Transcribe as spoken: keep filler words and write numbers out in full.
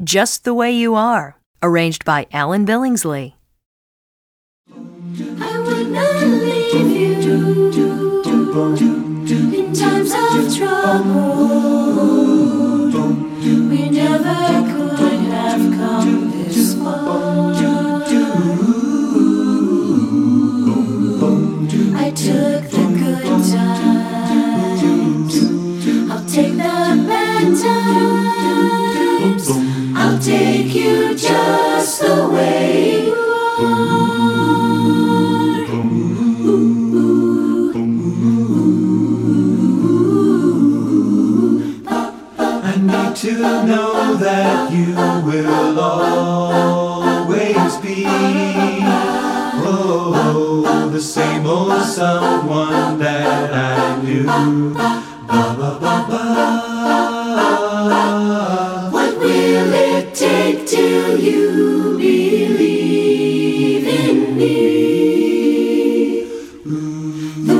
Just the Way You Are, arranged by Alan Billingsley. I would not leave you in times of trouble. We never could have come this far. I took the good times, I'll take the bad times. I'll take you just the way you are. I need to know that you will always be, oh, the same old someone that I knew. Ba, ba, ba, ba. What will it take till you believe in me?